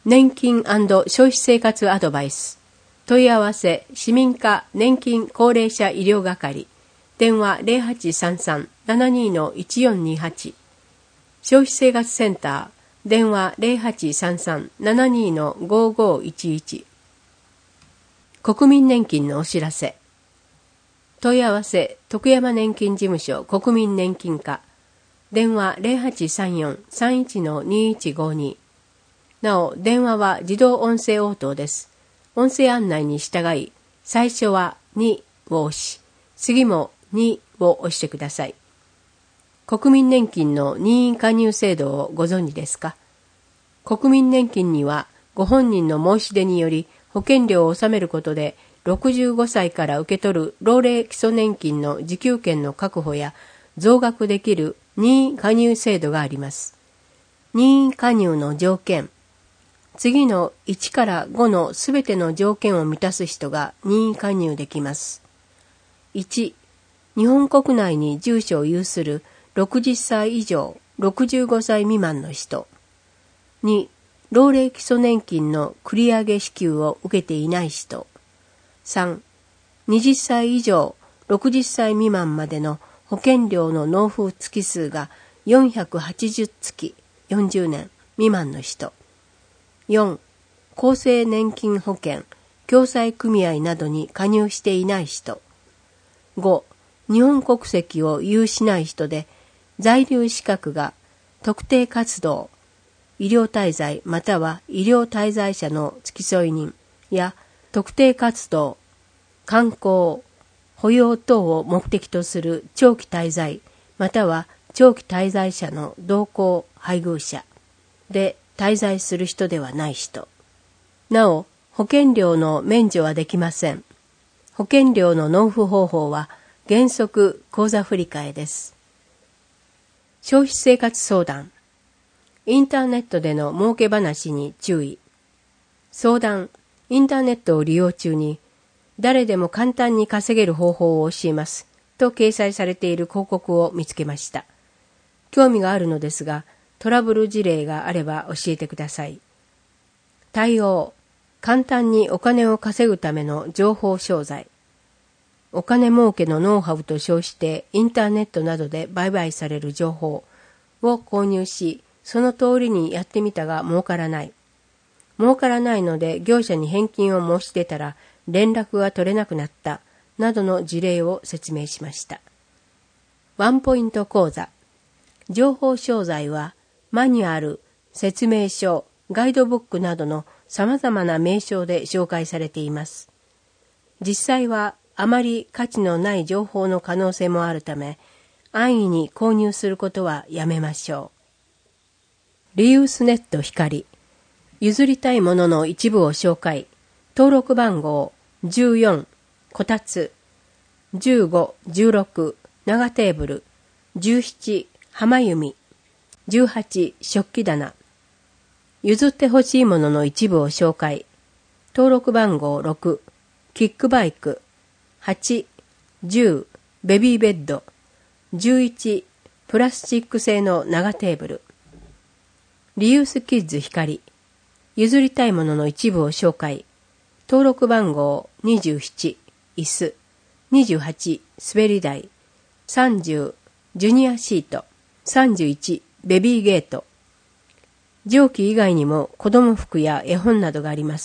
年金&消費生活アドバイス。問い合わせ市民課年金高齢者医療係。電話 0833-72-1428。消費生活センター。電話 0833-72-5511。国民年金のお知らせ。問い合わせ徳山年金事務所国民年金課。電話 0834-31-2152。なお、電話は自動音声応答です。音声案内に従い、最初は2を押し、次も2を押してください。国民年金の任意加入制度をご存知ですか？国民年金にはご本人の申し出により保険料を納めることで65歳から受け取る老齢基礎年金の受給権の確保や増額できる任意加入制度があります。任意加入の条件。次の1から5のすべての条件を満たす人が任意加入できます。1、日本国内に住所を有する60歳以上65歳未満の人。2、老齢基礎年金の繰り上げ支給を受けていない人。3、20歳以上60歳未満までの保険料の納付月数が480月40年未満の人。4、厚生年金保険、共済組合などに加入していない人。5、日本国籍を有しない人で、在留資格が特定活動、医療滞在または医療滞在者の付添人や特定活動、観光、保養等を目的とする長期滞在または長期滞在者の同行配偶者で滞在する人ではない人。なお、保険料の免除はできません。保険料の納付方法は原則口座振替です。消費生活相談。インターネットでの儲け話に注意。相談。インターネットを利用中に誰でも簡単に稼げる方法を教えますと掲載されている広告を見つけました。興味があるのですが、トラブル事例があれば教えてください。対応。簡単にお金を稼ぐための情報商材。お金儲けのノウハウと称してインターネットなどで売買される情報を購入し、その通りにやってみたが儲からない。儲からないので業者に返金を申し出たら連絡が取れなくなったなどの事例を説明しました。ワンポイント講座。情報商材はマニュアル、説明書、ガイドブックなどの様々な名称で紹介されています。実際はあまり価値のない情報の可能性もあるため、安易に購入することはやめましょう。リユースネット光。譲りたいものの一部を紹介。登録番号14、こたつ、15、16、長テーブル、17、浜弓、18、食器棚。譲ってほしいものの一部を紹介。登録番号6、キックバイク、8、10、ベビーベッド、11、プラスチック製の長テーブル。リユースキッズ光。譲りたいものの一部を紹介。登録番号27、椅子、28、滑り台、30、ジュニアシート、31、ベビーゲート。上記以外にも子供服や絵本などがあります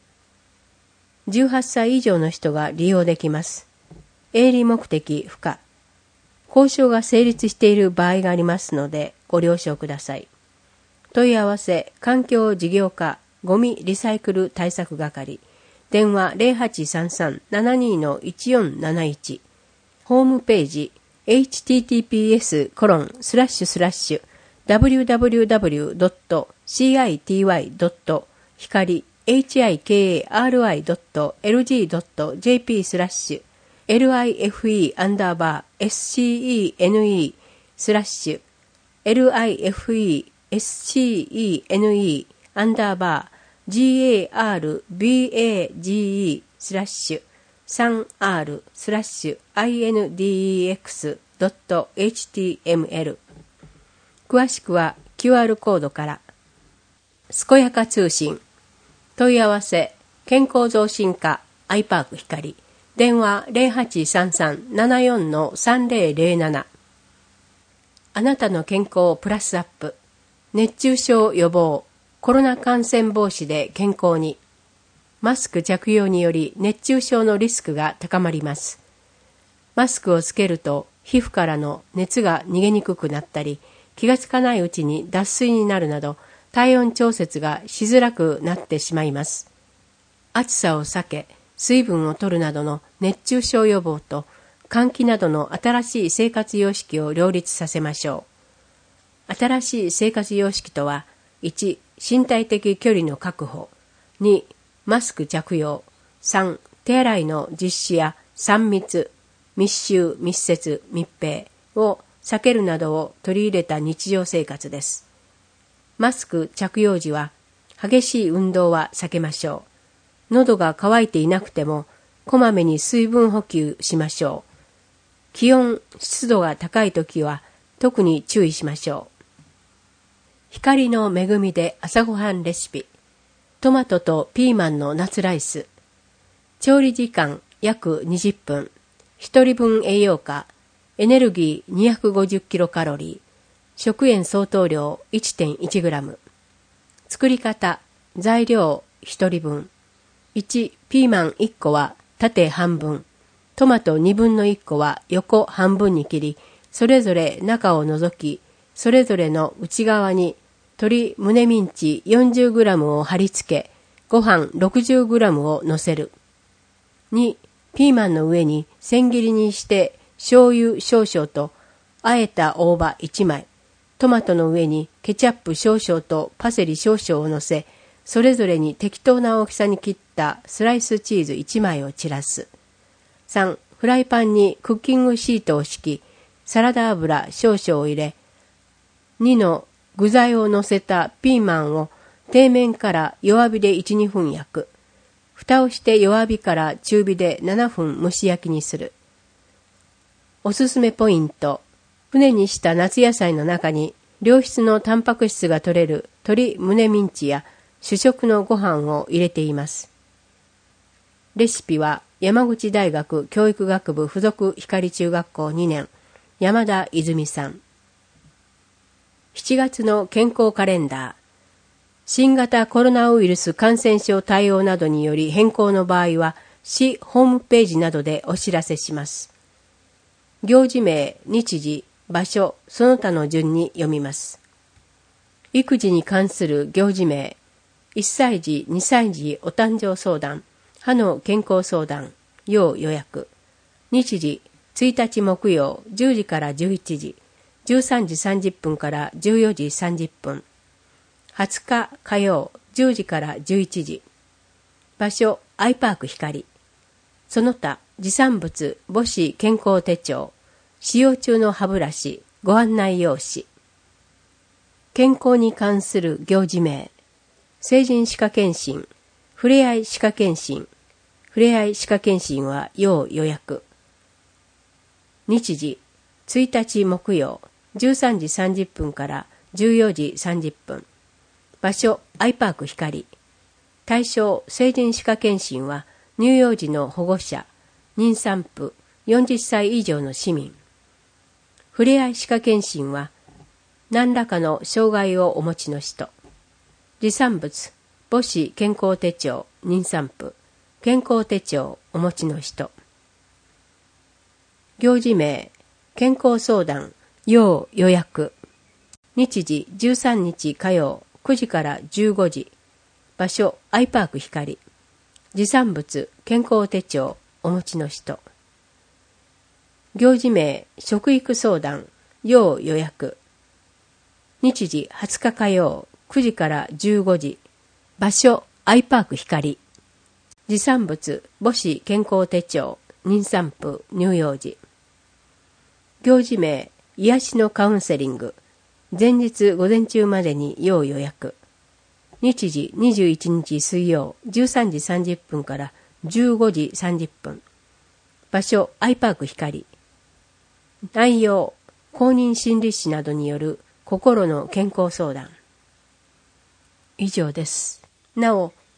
。18歳以上の人が利用できます。営利目的不可。交渉が成立している場合がありますのでご了承ください。問い合わせ環境事業課ゴミリサイクル対策係。電話 0833-72-1471。ホームページ https://www.cityy.garbage/index/index/. 詳しくは QR コードから。健やか通信。 問い合わせ、健康増進課アイパーク光。電話 0833-74-3007。あなたの健康をプラスアップ。熱中症予防、コロナ感染防止で健康に。マスク着用により熱中症のリスクが高まります。マスクをつけると皮膚からの熱が逃げにくくなったり、気がつかないうちに脱水になるなど、体温調節がしづらくなってしまいます。暑さを避け、水分を取るなどの熱中症予防と換気などの新しい生活様式を両立させましょう。新しい生活様式とは、1、身体的距離の確保、2、マスク着用、3、手洗いの実施や3密、密集、密接、密閉を避けるなどを取り入れた日常生活です。マスク着用時は激しい運動は避けましょう。喉が渇いていなくてもこまめに水分補給しましょう。気温、湿度が高いときは特に注意しましょう。光の恵みで朝ごはんレシピ。トマトとピーマンの夏ライス。調理時間約20分。1人分栄養価。エネルギー250キロカロリー。食塩相当量 1.1 グラム。作り方。材料1人分。1、ピーマン1個は縦半分。トマト2分の1個は横半分に切り、それぞれ中を除き、それぞれの内側に鶏胸ミンチ 40g を貼り付け、ご飯 60g を乗せる。2、ピーマンの上に千切りにして醤油少々とあえた大葉1枚、トマトの上にケチャップ少々とパセリ少々を乗せ、それぞれに適当な大きさに切ったスライスチーズ1枚を散らす。3、フライパンにクッキングシートを敷き、サラダ油少々を入れ、2の具材を乗せたピーマンを底面から弱火で 1,2 分焼く。蓋をして弱火から中火で7分蒸し焼きにする。おすすめポイント。船にした夏野菜の中に良質のタンパク質が取れる鶏胸ミンチや主食のご飯を入れています。レシピは山口大学教育学部附属光中学校2年山田泉さん。7月の健康カレンダー。新型コロナウイルス感染症対応などにより変更の場合は市ホームページなどでお知らせします。行事名、日時、場所、その他の順に読みます。育児に関する行事名、1歳児、2歳児お誕生相談、歯の健康相談、要予約。日時、1日木曜10時から11時、13時30分から14時30分。20日火曜10時から11時。場所、アイパーク光。その他、持参物、母子健康手帳、使用中の歯ブラシ、ご案内用紙。健康に関する行事名。成人歯科検診、ふれあい歯科検診。ふれあい歯科検診は要予約。日時、1日木曜、13時30分から14時30分。場所、アイパーク光。対象、成人歯科検診は、乳幼児の保護者、妊産婦、40歳以上の市民。ふれあい歯科検診は、何らかの障害をお持ちの人。持参物、母子健康手帳、妊産婦、健康手帳お持ちの人。行事名、健康相談、要予約。日時13日火曜9時から15時。場所、アイパーク光。持参物、健康手帳お持ちの人。行事名、食育相談、要予約。日時20日火曜9時から15時。場所、アイパーク光。持参物、母子健康手帳、妊産婦、乳幼児。行事名、癒しのカウンセリング。前日午前中までに要予約。日時21日水曜13時30分から15時30分。場所、アイパーク光。内容、公認心理師などによる心の健康相談。以上です。なお、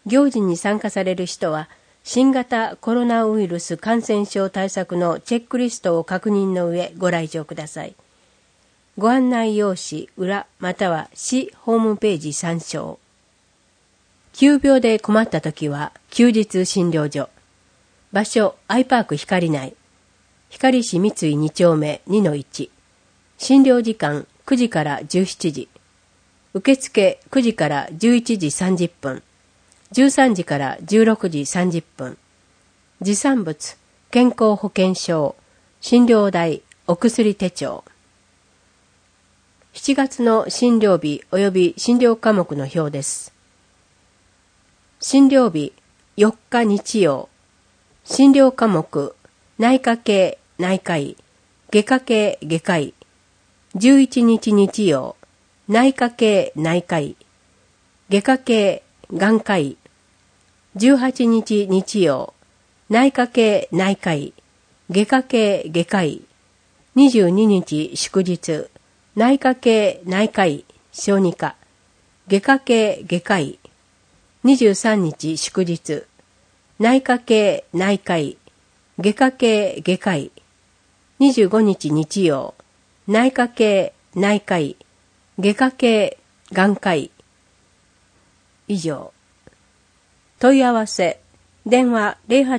行事に参加される人は、新型コロナウイルス感染症対策のチェックリストを確認の上ご来場ください。ご案内用紙裏または市ホームページ参照。急病で困ったときは休日診療所。場所、アイパーク光内。光市三井2丁目 2-1。診療時間9時から17時。受付9時から11時30分。13時から16時30分。持参物、健康保険証、診療代、お薬手帳。7月の診療日及び診療科目の表です。診療日4日日曜。診療科目内科系内科医、外科系外科医。11日日曜。内科系内科医、外科系眼科医。18日日曜。内科系内科医、外科系外科医。22日祝日。内科系内科医、小児科。外科系外科医。23日祝日。内科系内科医、外科系外科医。25日日曜。内科系内科医、外科系眼科医。以上。問い合わせ。電話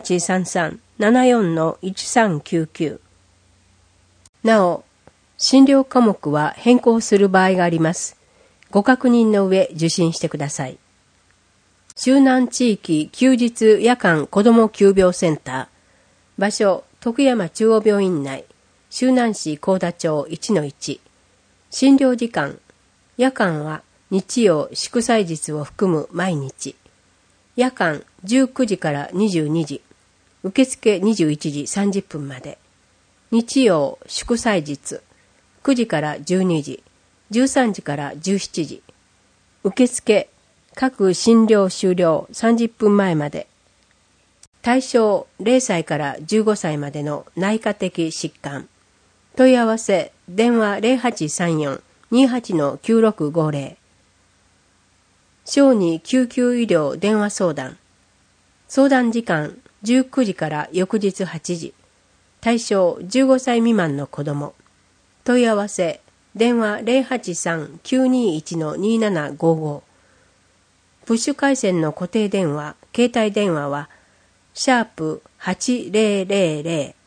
0833-74-1399。なお、診療科目は変更する場合があります。ご確認の上受診してください。周南地域休日夜間子ども急病センター。場所、徳山中央病院内。周南市幸田町 1-1。診療時間。夜間は日曜祝祭日を含む毎日。夜間19時から22時。受付21時30分まで。日曜祝祭日。9時から12時。13時から17時。受付各診療終了30分前まで。対象0歳から15歳までの内科的疾患。問い合わせ電話 0834-28-9650。小児救急医療電話相談。相談時間19時から翌日8時。対象15歳未満の子ども。問い合わせ電話 083-921-2755。プッシュ回線の固定電話、携帯電話は、#8000